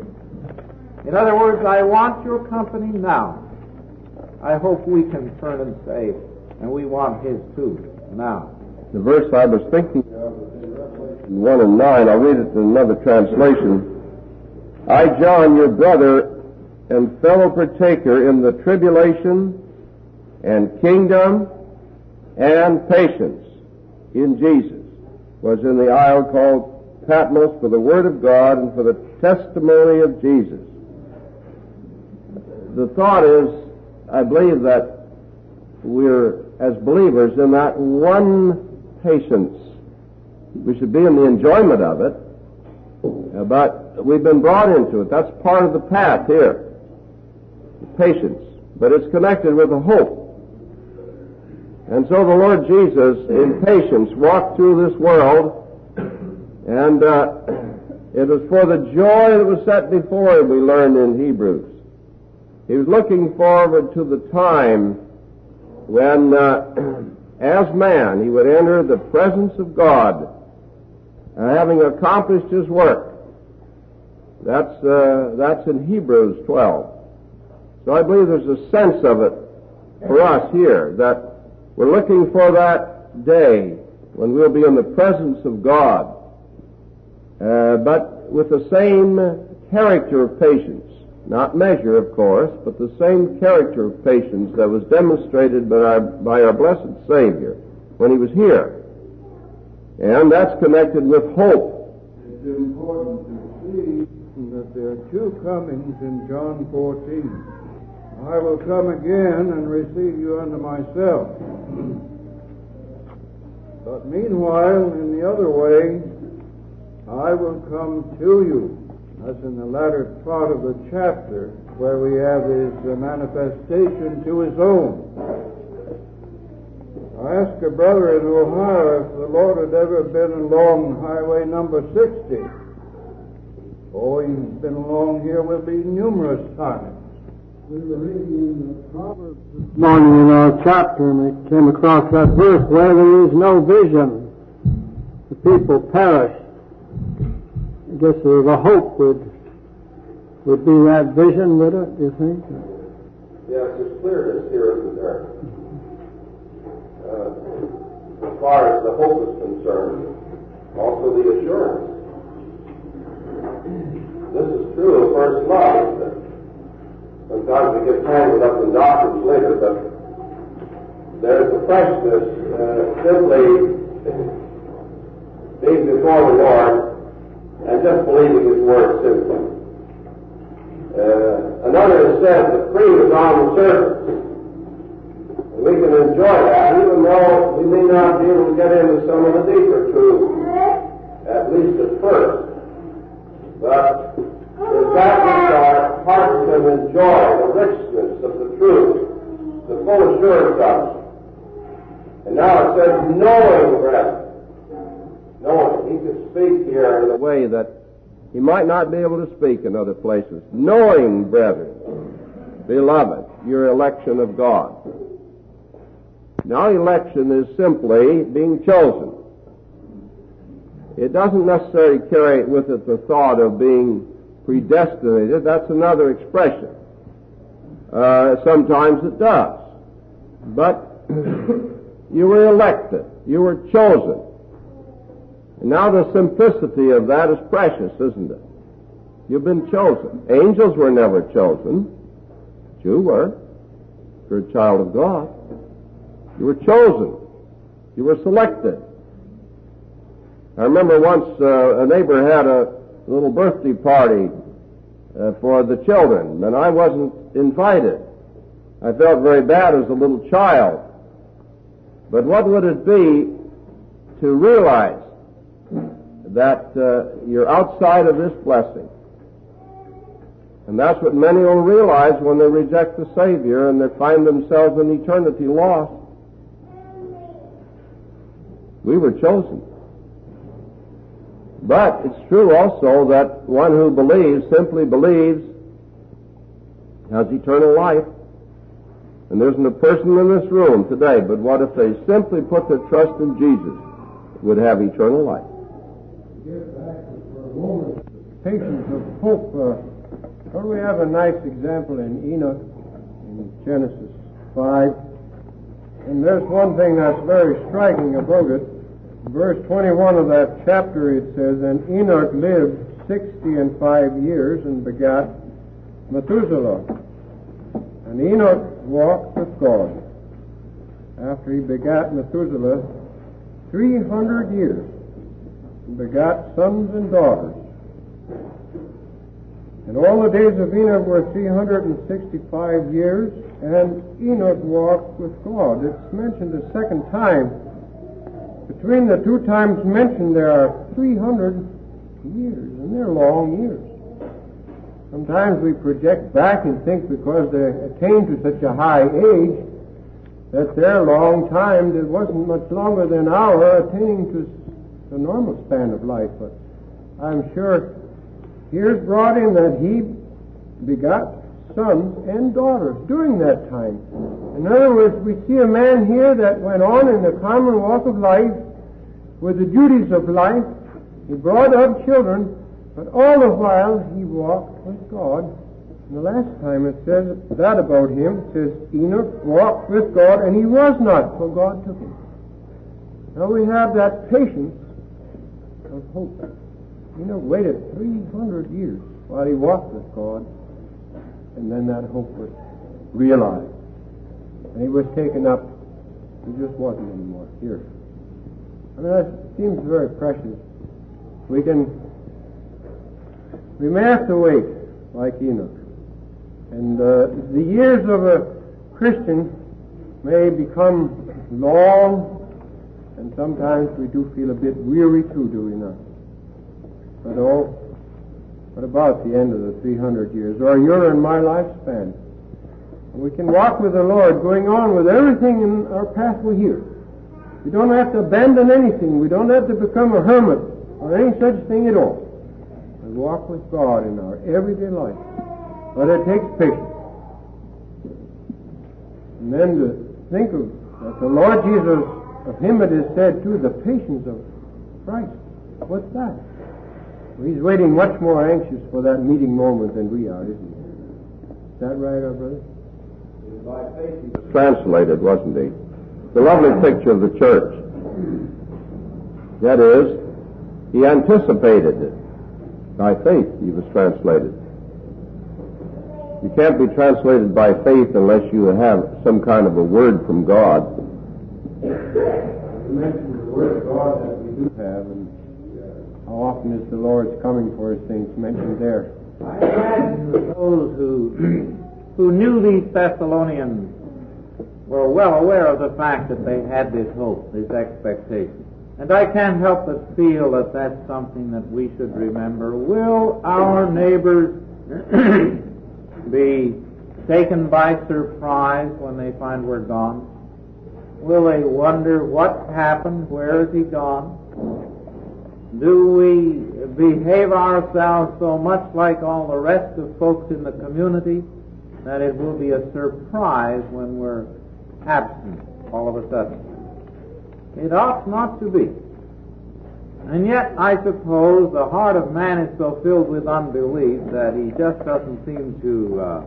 In other words, I want your company now. I hope we can turn and say, and we want His too, now. The verse I was thinking of is in Revelation 1 and 9. I'll read it in another translation. I, John, your brother and fellow partaker in the tribulation and kingdom and patience in Jesus, was in the isle called Patmos for the Word of God and for the testimony of Jesus. The thought is, I believe that we're, as believers, in that one patience. We should be in the enjoyment of it, but we've been brought into it. That's part of the path here, patience. But it's connected with a hope. And so the Lord Jesus, in patience, walked through this world, and it was for the joy that was set before Him, we learned in Hebrews. He was looking forward to the time when, as man, He would enter the presence of God, having accomplished His work. That's in Hebrews 12. So I believe there's a sense of it for us here, that we're looking for that day when we'll be in the presence of God, but with the same character of patience. Not measure, of course, but the same character of patience that was demonstrated by our blessed Savior when He was here. And that's connected with hope. It's important to see that there are two comings in John 14. I will come again and receive you unto myself. But meanwhile, in the other way, I will come to you. That's in the latter part of the chapter where we have his manifestation to his own. I asked a brother in Ohio if the Lord had ever been along Highway number 60. Oh, he's been along here with me numerous times. We were reading in the Proverbs this morning in our chapter, and we came across that verse, where there is no vision, the people perish. I guess the hope would be that vision, would it, do you think? Yes, there's clearness here, isn't there? As far as the hope is concerned, also the assurance. This is true of first love. Sometimes we get tangled up in doctrines later, but there's a freshness simply being before the Lord and just believing His Word simply. Another has said the cream is on the surface. And we can enjoy that even though we may not be able to get into some of the deeper truths, at least at first. But is that which our hearts can enjoy, the richness of the truth, the full assurance of it. And now it says, knowing, brethren. Knowing. He could speak here in a way that he might not be able to speak in other places. Knowing, brethren, beloved, your election of God. Now election is simply being chosen. It doesn't necessarily carry with it the thought of being predestinated. That's another expression. Sometimes it does. But you were elected. You were chosen. And now the simplicity of that is precious, isn't it? You've been chosen. Angels were never chosen. But you were. You're a child of God. You were chosen. You were selected. I remember once a neighbor had a little birthday party for the children, and I wasn't invited. I felt very bad as a little child. But what would it be to realize that you're outside of this blessing? And that's what many will realize when they reject the Savior and they find themselves in eternity lost. We were chosen. But it's true also that one who believes, simply believes, has eternal life. And there isn't a person in this room today, but what if they simply put their trust in Jesus, would have eternal life? Patience of hope. Don't we have a nice example in Enoch in Genesis 5? And there's one thing that's very striking about it. Verse 21 of that chapter, it says, And Enoch lived 65 years and begat Methuselah. And Enoch walked with God. After he begat Methuselah 300 years, and begat sons and daughters. And all the days of Enoch were 365 years, and Enoch walked with God. It's mentioned a second time. Between the two times mentioned, there are 300 years, and they're long years. Sometimes we project back and think because they attained to such a high age that their long time, it wasn't much longer than our attaining to the normal span of life. But I'm sure here's brought in that he begot sons and daughters during that time. In other words, we see a man here that went on in the common walk of life with the duties of life. He brought up children, but all the while he walked with God. And the last time it says that about him, it says Enoch walked with God, and he was not, for God took him. Now we have that patience of hope. Enoch waited 300 years while he walked with God, and then that hope was realized. And he was taken up. He just wasn't anymore here. I mean, that seems very precious. We can we may have to wait like Enoch. And the years of a Christian may become long, and sometimes we do feel a bit weary too, do we not? But what about the end of the 300 years, or your and my lifespan? And we can walk with the Lord, going on with everything in our pathway here. We don't have to abandon anything. We don't have to become a hermit or any such thing at all. We walk with God in our everyday life. But it takes patience. And then to think of that the Lord Jesus, of him it is said too, the patience of Christ. What's that? Well, he's waiting much more anxious for that meeting moment than we are, isn't he? Is that right, our brother? By faith he was translated, wasn't he? The lovely picture of the church. That is, he anticipated it. By faith he was translated. You can't be translated by faith unless you have some kind of a word from God. You mentioned the word of God that we do have, and how often is the Lord's coming for his saints mentioned there? I imagine that those who knew these Thessalonians were well aware of the fact that they had this hope, this expectation. And I can't help but feel that that's something that we should remember. Will our neighbors be taken by surprise when they find we're gone? Will they wonder what happened? Where is he gone? Do we behave ourselves so much like all the rest of folks in the community that it will be a surprise when we're absent all of a sudden? It ought not to be. And yet, I suppose the heart of man is so filled with unbelief that he just doesn't seem to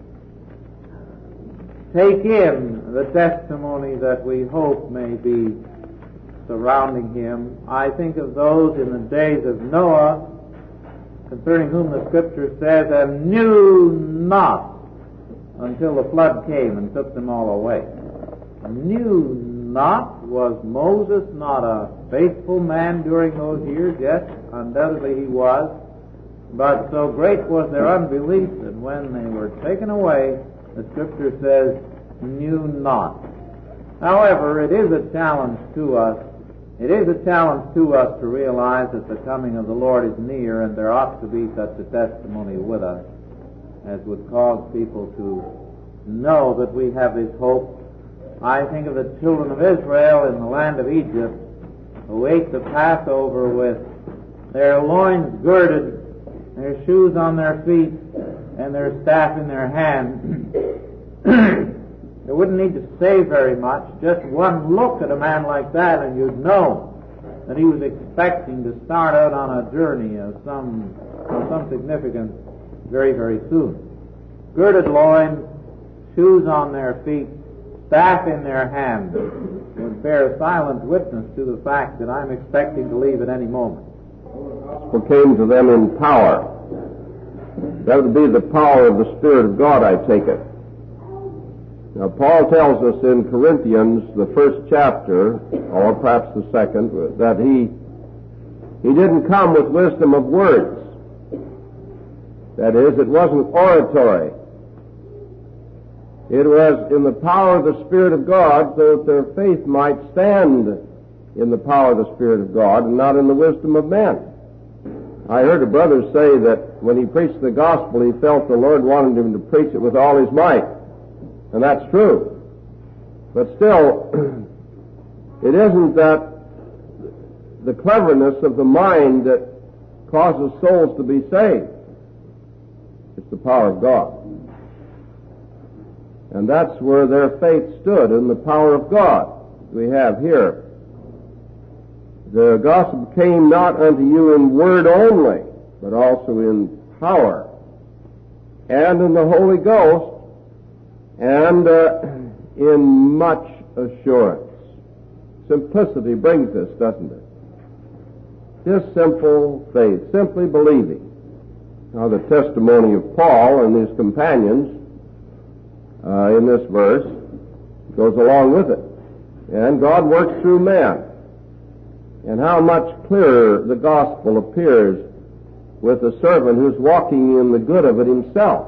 take in the testimony that we hope may be surrounding him. I think of those in the days of Noah, concerning whom the Scripture says, and knew not until the flood came and took them all away. Knew not. Was Moses not a faithful man during those years? Yes, undoubtedly he was. But so great was their unbelief that when they were taken away, the Scripture says, knew not. However, it is a challenge to us. It is a challenge to us to realize that the coming of the Lord is near, and there ought to be such a testimony with us as would cause people to know that we have this hope. I think of the children of Israel in the land of Egypt who ate the Passover with their loins girded, their shoes on their feet, and their staff in their hand. They wouldn't need to say very much. Just one look at a man like that and you'd know that he was expecting to start out on a journey of some significance very, very soon. Girded loins, shoes on their feet, staff in their hand would bear silent witness to the fact that I'm expecting to leave at any moment. The gospel came to them in power. That would be the power of the Spirit of God, I take it. Now, Paul tells us in Corinthians, the first chapter, or perhaps the second, that he didn't come with wisdom of words. That is, it wasn't oratory. It was in the power of the Spirit of God so that their faith might stand in the power of the Spirit of God and not in the wisdom of men. I heard a brother say that when he preached the gospel, he felt the Lord wanted him to preach it with all his might. And that's true. But still, it isn't that the cleverness of the mind that causes souls to be saved. It's the power of God. And that's where their faith stood, in the power of God we have here. The gospel came not unto you in word only, but also in power, and in the Holy Ghost, and in much assurance. Simplicity brings this, doesn't it? Just simple faith, simply believing. Now, the testimony of Paul and his companions in this verse goes along with it. And God works through man. And how much clearer the gospel appears with a servant who's walking in the good of it himself.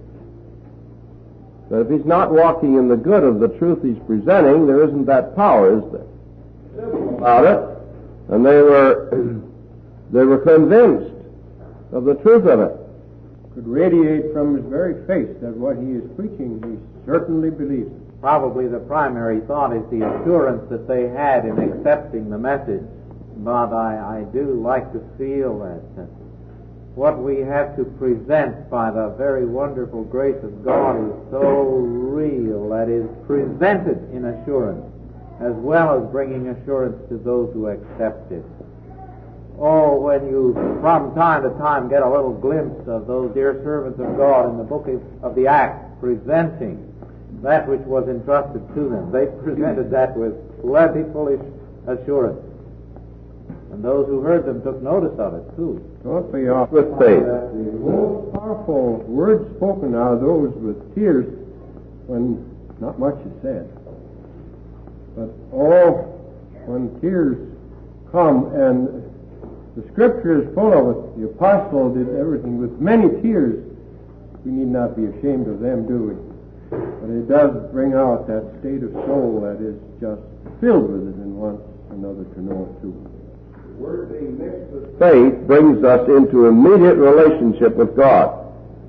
But if he's not walking in the good of the truth he's presenting, there isn't that power, is there? About it, and they were convinced of the truth of it. Could radiate from his very face that what he is preaching, he certainly believes it. Probably the primary thought is the assurance that they had in accepting the message. But I do like to feel that what we have to present by the very wonderful grace of God is so real that is presented in assurance, as well as bringing assurance to those who accept it. Oh, when you from time to time get a little glimpse of those dear servants of God in the book of the Acts presenting that which was entrusted to them, they presented that with plentiful assurance. And those who heard them took notice of it, too. Don't be off with faith. The most powerful words spoken are those with tears when not much is said. But when tears come, and the Scripture is full of it, the apostle did everything with many tears. We need not be ashamed of them, do we? But it does bring out that state of soul that is just filled with it and wants another to know it too. The word being mixed with faith brings us into immediate relationship with God.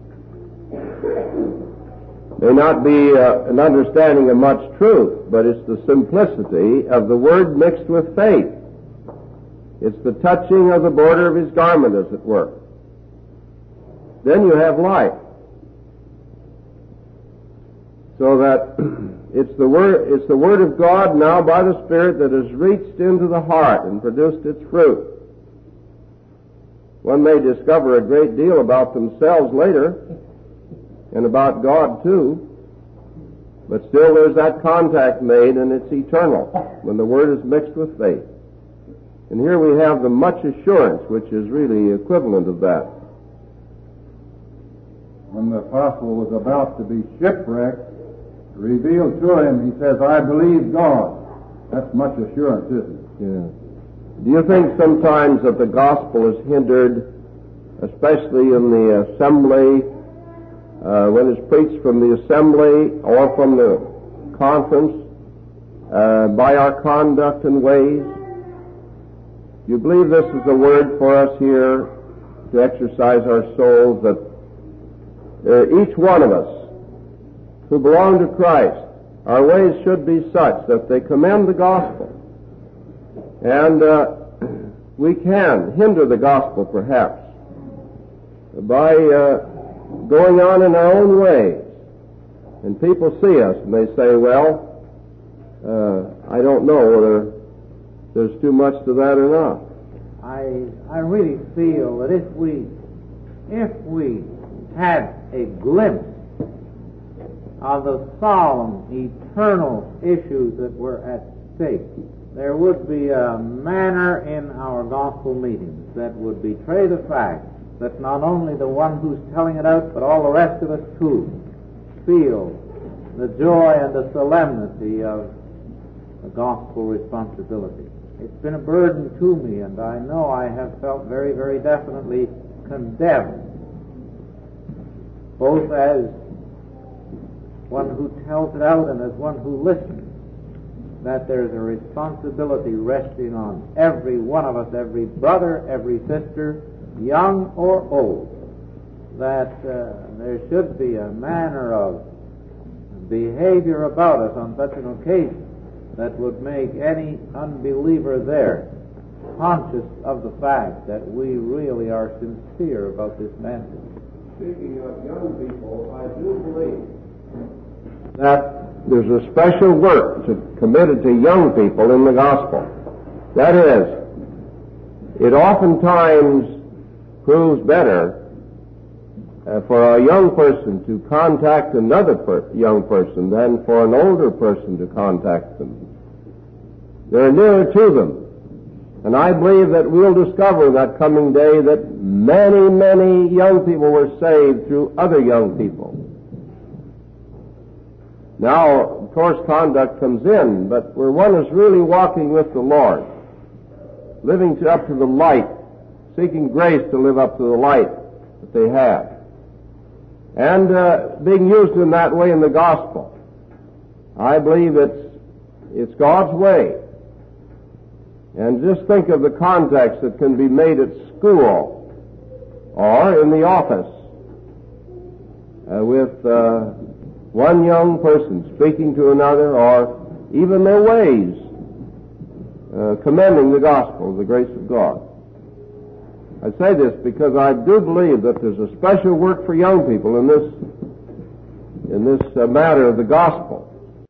May not be an understanding of much truth, but it's the simplicity of the word mixed with faith. It's the touching of the border of his garment, as it were. Then you have life. So that it's the word of God now by the Spirit that has reached into the heart and produced its fruit. One may discover a great deal about themselves later, and about God too, but still there's that contact made, and it's eternal when the word is mixed with faith. And here we have the much assurance, which is really equivalent of that. When the apostle was about to be shipwrecked, revealed to him, he says, I believe God. That's much assurance, isn't it? Yeah. Do you think sometimes that the gospel is hindered, especially in the assembly, when it's preached from the assembly or from the conference, by our conduct and ways? Do you believe this is a word for us here to exercise our souls, that each one of us who belong to Christ, our ways should be such that they commend the gospel? And we can hinder the gospel, perhaps, by going on in our own ways. And people see us and they say, well, I don't know whether there's too much to that or not. I really feel that if we had a glimpse of the solemn, eternal issues that were at stake, there would be a manner in our gospel meetings that would betray the fact that not only the one who's telling it out, but all the rest of us too feel the joy and the solemnity of the gospel responsibility. It's been a burden to me, and I know I have felt very, very definitely condemned, both as one who tells it out and as one who listens, that there's a responsibility resting on every one of us, every brother, every sister, young or old, that there should be a manner of behavior about us on such an occasion that would make any unbeliever there conscious of the fact that we really are sincere about this message. Speaking of young people, I do believe that there's a special work committed to young people in the gospel. That is, it oftentimes proves better for a young person to contact another young person than for an older person to contact them. They're nearer to them. And I believe that we'll discover that coming day that many, many young people were saved through other young people. Now, of course, conduct comes in, but where one is really walking with the Lord, living up to the light seeking grace to live up to the light that they have. And being used in that way in the gospel. I believe it's God's way. And just think of the context that can be made at school or in the office with one young person speaking to another, or even their ways commending the gospel, the grace of God. I say this because I do believe that there's a special work for young people in this matter of the gospel.